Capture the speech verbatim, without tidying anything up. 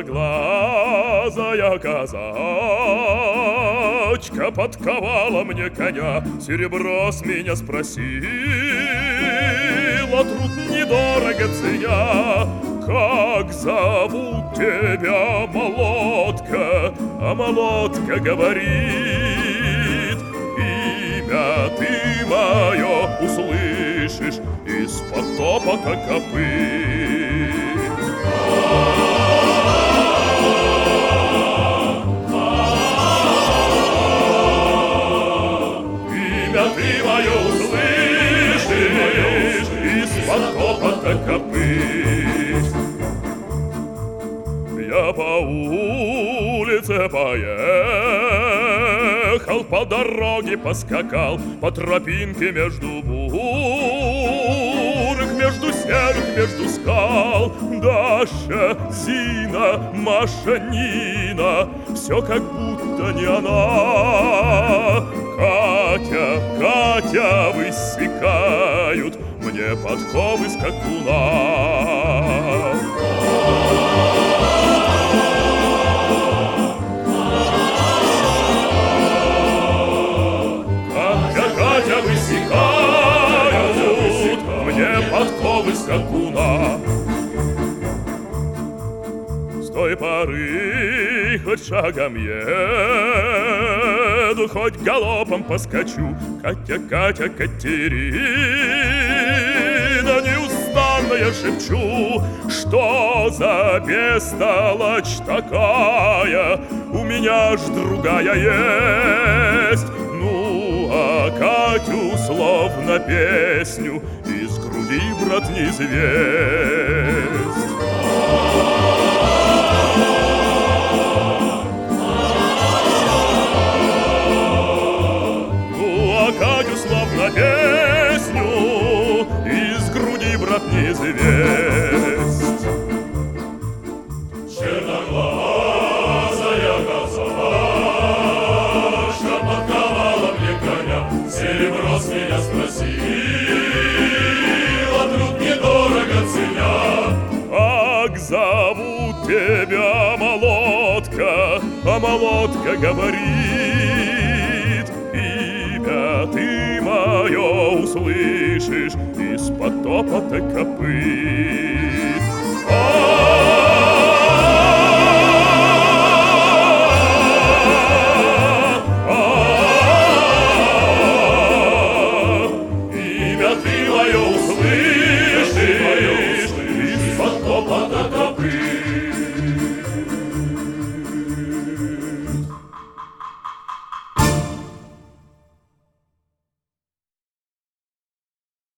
черноглазая казачка подковала мне коня, серебро с меня спросила, труд недорого ценя. Как зовут тебя, молодка? А молодка говорит: имя ты мое услышишь из-под топота копыт. Имя ты мое услышишь из-под топота копыт. Я по улице поехал, по дороге поскакал, по тропинке между бурок, между серых, между скал. Даша, Зина, Маша, Нина, все как будто не она. Катя, Катя, высекают мне подковы скакуна. Подковы скакуна. С той поры хоть шагом еду, хоть галопом поскочу. Катя, Катя, Катерина, неустанно я шепчу: что за бестолочь такая, у меня ж другая есть. Ну, а Катю словно песню из груди, брат, не звезд. Ну, а Катю словно песню из груди, брат, не звезд. Черноглазая казачка подковала мне коня, серебро с меня спросила, труд недорого ценя. Как зовут тебя, молодка? А молодка говорит: имя ты мое услышишь из-под топота копыт.